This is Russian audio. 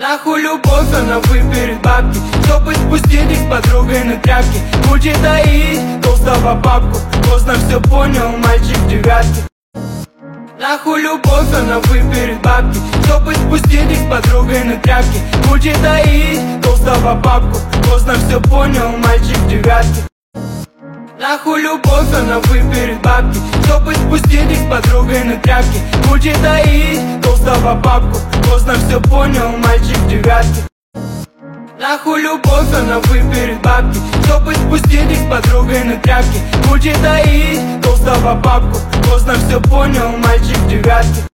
Нахуй любовь, она выберет бабки, чтобы спустить их с подругой на тряпки. Будет доить толстого папку, поздно все понял мальчик в девятке. Нахуй любовь, она выберет бабки, чтобы спустить их с подругой на тряпки. Будет доить толстого папку, поздно все понял мальчик в девятке. Нахуй любовь, она выберет бабки, чтобы спустить их с подругой на тряпки. Будет доить толстого папку, поздно все понял мальчик в девятке. Нахуй любовь, она выберет бабки, чтобы спустить их с подругой на тряпки. Будет доить толстого папку, поздно все понял мальчик в девятке.